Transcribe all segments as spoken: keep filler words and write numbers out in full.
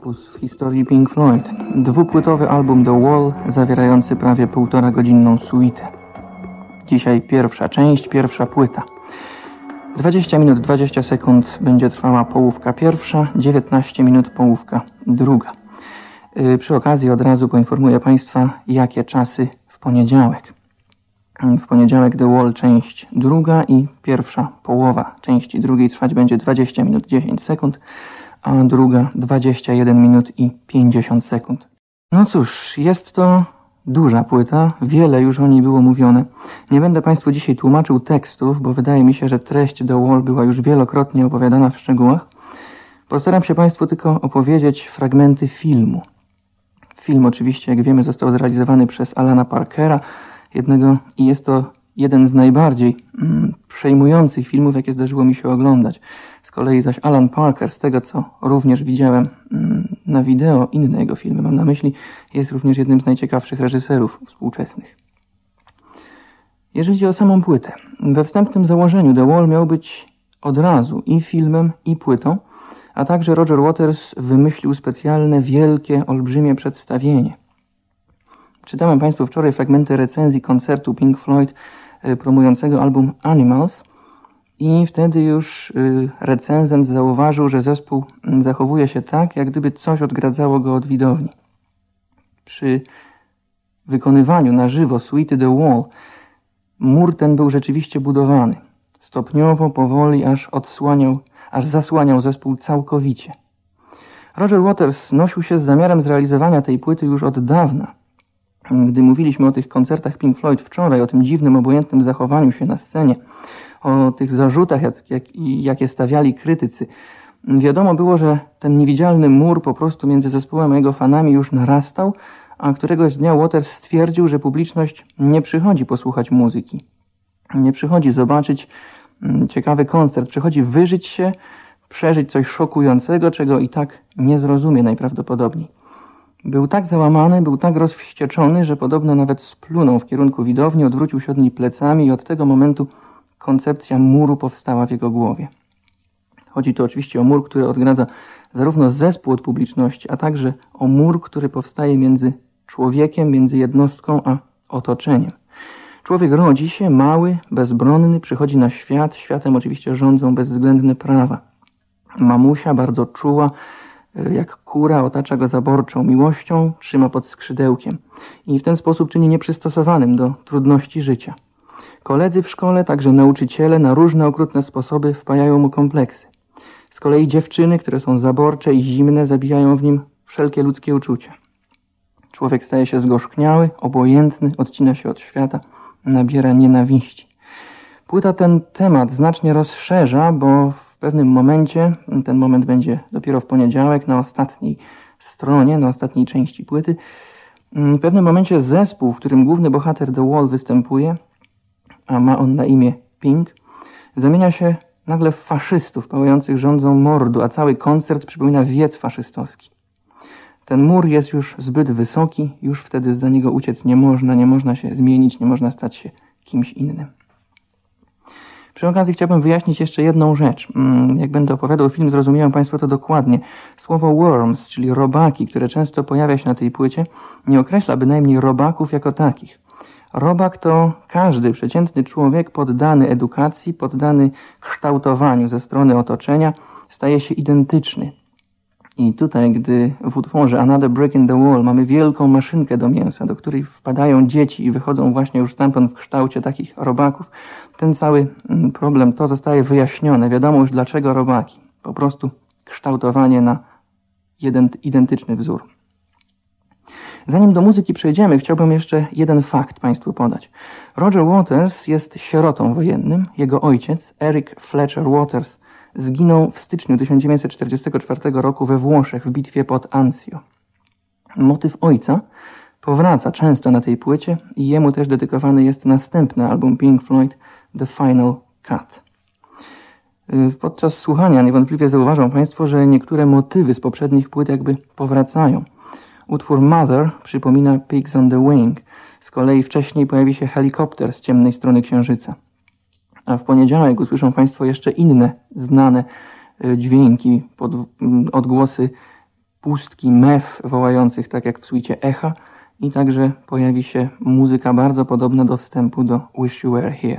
opus w historii Pink Floyd. Dwupłytowy album The Wall zawierający prawie półtora godzinną suitę. Dzisiaj pierwsza część, pierwsza płyta. dwadzieścia minut dwadzieścia sekund będzie trwała połówka pierwsza, dziewiętnaście minut połówka druga. Yy, przy okazji od razu poinformuję Państwa, jakie czasy w poniedziałek. W poniedziałek The Wall część druga i pierwsza połowa części drugiej trwać będzie dwadzieścia minut dziesięć sekund, a druga dwadzieścia jeden minut i pięćdziesiąt sekund. No cóż, jest to duża płyta, wiele już o niej było mówione. Nie będę Państwu dzisiaj tłumaczył tekstów, bo wydaje mi się, że treść The Wall była już wielokrotnie opowiadana w szczegółach. Postaram się Państwu tylko opowiedzieć fragmenty filmu. Film oczywiście, jak wiemy, został zrealizowany przez Alana Parkera, jednego i jest to jeden z najbardziej mm, przejmujących filmów, jakie zdarzyło mi się oglądać. Z kolei zaś Alan Parker, z tego co również widziałem mm, na wideo, inne jego filmy mam na myśli, jest również jednym z najciekawszych reżyserów współczesnych. Jeżeli chodzi o samą płytę, we wstępnym założeniu The Wall miał być od razu i filmem, i płytą, a także Roger Waters wymyślił specjalne, wielkie, olbrzymie przedstawienie. Czytałem Państwu wczoraj fragmenty recenzji koncertu Pink Floyd y, promującego album Animals i wtedy już y, recenzent zauważył, że zespół y, zachowuje się tak, jak gdyby coś odgradzało go od widowni. Przy wykonywaniu na żywo suity The Wall mur ten był rzeczywiście budowany. Stopniowo, powoli, aż odsłaniał, aż zasłaniał zespół całkowicie. Roger Waters nosił się z zamiarem zrealizowania tej płyty już od dawna. Gdy mówiliśmy o tych koncertach Pink Floyd wczoraj, o tym dziwnym, obojętnym zachowaniu się na scenie, o tych zarzutach, jak, jak, jakie stawiali krytycy, wiadomo było, że ten niewidzialny mur po prostu między zespołem a jego fanami już narastał, a któregoś dnia Waters stwierdził, że publiczność nie przychodzi posłuchać muzyki, nie przychodzi zobaczyć ciekawy koncert, przychodzi wyżyć się, przeżyć coś szokującego, czego i tak nie zrozumie najprawdopodobniej. Był tak załamany, był tak rozwścieczony, że podobno nawet splunął w kierunku widowni, odwrócił się od niej plecami i od tego momentu koncepcja muru powstała w jego głowie. Chodzi tu oczywiście o mur, który odgradza zarówno zespół od publiczności, a także o mur, który powstaje między człowiekiem, między jednostką a otoczeniem. Człowiek rodzi się mały, bezbronny, przychodzi na świat, światem oczywiście rządzą bezwzględne prawa. Mamusia, bardzo czuła, jak kura, otacza go zaborczą miłością, trzyma pod skrzydełkiem i w ten sposób czyni nieprzystosowanym do trudności życia. Koledzy w szkole, także nauczyciele na różne okrutne sposoby wpajają mu kompleksy. Z kolei dziewczyny, które są zaborcze i zimne, zabijają w nim wszelkie ludzkie uczucia. Człowiek staje się zgorzkniały, obojętny, odcina się od świata, nabiera nienawiści. Płyta ten temat znacznie rozszerza, bo w pewnym momencie, ten moment będzie dopiero w poniedziałek, na ostatniej stronie, na ostatniej części płyty, w pewnym momencie zespół, w którym główny bohater The Wall występuje, a ma on na imię Pink, zamienia się nagle w faszystów pałających rządzą mordu, a cały koncert przypomina wiec faszystowski. Ten mur jest już zbyt wysoki, już wtedy za niego uciec nie można, nie można się zmienić, nie można stać się kimś innym. Przy okazji chciałbym wyjaśnić jeszcze jedną rzecz. Jak będę opowiadał film, zrozumieją Państwo to dokładnie. Słowo worms, czyli robaki, które często pojawia się na tej płycie, nie określa bynajmniej robaków jako takich. Robak to każdy przeciętny człowiek poddany edukacji, poddany kształtowaniu ze strony otoczenia, staje się identyczny. I tutaj, gdy w utworze Another Brick in the Wall mamy wielką maszynkę do mięsa, do której wpadają dzieci i wychodzą właśnie już stamtąd w kształcie takich robaków, ten cały problem to zostaje wyjaśnione. Wiadomo już dlaczego robaki. Po prostu kształtowanie na jeden identyczny wzór. Zanim do muzyki przejdziemy, chciałbym jeszcze jeden fakt Państwu podać. Roger Waters jest sierotą wojennym. Jego ojciec, Eric Fletcher Waters, zginął w styczniu tysiąc dziewięćset czterdziestego czwartego roku we Włoszech w bitwie pod Anzio. Motyw ojca powraca często na tej płycie i jemu też dedykowany jest następny album Pink Floyd, The Final Cut. Podczas słuchania niewątpliwie zauważą Państwo, że niektóre motywy z poprzednich płyt jakby powracają. Utwór Mother przypomina Pigs on the Wing, z kolei wcześniej pojawi się helikopter z ciemnej strony księżyca. A w poniedziałek usłyszą Państwo jeszcze inne znane dźwięki, pod, odgłosy pustki mew wołających tak jak w suicie Echa i także pojawi się muzyka bardzo podobna do wstępu do Wish You Were Here.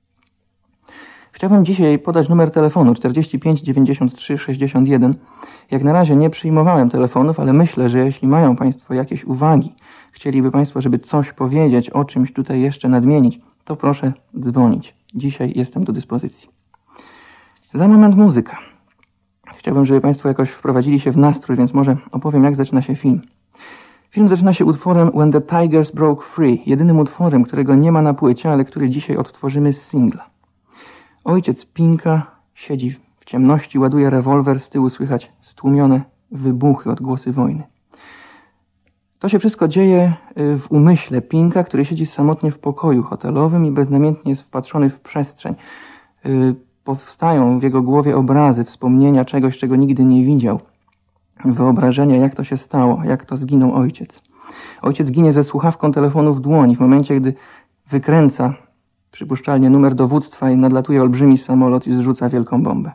Chciałbym dzisiaj podać numer telefonu czterdzieści pięć dziewięćdziesiąt trzy sześćdziesiąt jeden. Jak na razie nie przyjmowałem telefonów, ale myślę, że jeśli mają Państwo jakieś uwagi, chcieliby Państwo, żeby coś powiedzieć, o czymś tutaj jeszcze nadmienić, to proszę dzwonić. Dzisiaj jestem do dyspozycji. Za moment muzyka. Chciałbym, żeby Państwo jakoś wprowadzili się w nastrój, więc może opowiem, jak zaczyna się film. Film zaczyna się utworem When the Tigers Broke Free, jedynym utworem, którego nie ma na płycie, ale który dzisiaj odtworzymy z singla. Ojciec Pinka siedzi w ciemności, ładuje rewolwer, z tyłu słychać stłumione wybuchy, odgłosy wojny. To się wszystko dzieje w umyśle Pinka, który siedzi samotnie w pokoju hotelowym i beznamiętnie jest wpatrzony w przestrzeń. Powstają w jego głowie obrazy, wspomnienia czegoś, czego nigdy nie widział. Wyobrażenia, jak to się stało, jak to zginął ojciec. Ojciec ginie ze słuchawką telefonu w dłoni w momencie, gdy wykręca przypuszczalnie numer dowództwa i nadlatuje olbrzymi samolot i zrzuca wielką bombę.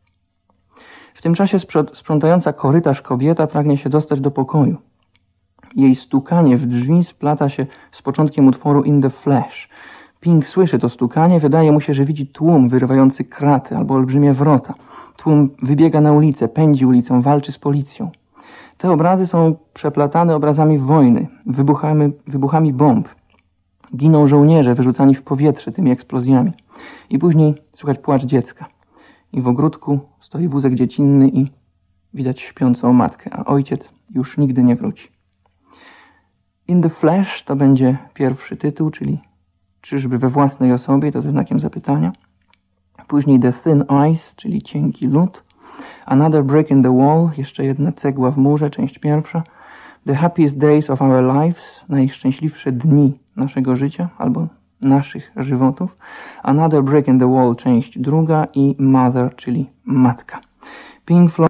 W tym czasie sprzątająca korytarz kobieta pragnie się dostać do pokoju. Jej stukanie w drzwi splata się z początkiem utworu In the Flash. Pink słyszy to stukanie, wydaje mu się, że widzi tłum wyrywający kraty albo olbrzymie wrota. Tłum wybiega na ulicę, pędzi ulicą, walczy z policją. Te obrazy są przeplatane obrazami wojny, wybuchami, wybuchami bomb. Giną żołnierze wyrzucani w powietrze tymi eksplozjami. I później słychać płacz dziecka. I w ogródku stoi wózek dziecinny i widać śpiącą matkę, a ojciec już nigdy nie wróci. In the Flash to będzie pierwszy tytuł, czyli czyżby we własnej osobie, to ze znakiem zapytania. Później The Thin Ice, czyli cienki lód. Another Break in the Wall, jeszcze jedna cegła w murze, część pierwsza. The Happiest Days of Our Lives, najszczęśliwsze dni naszego życia, albo naszych żywotów. Another Break in the Wall, część druga i Mother, czyli matka. Pink Floyd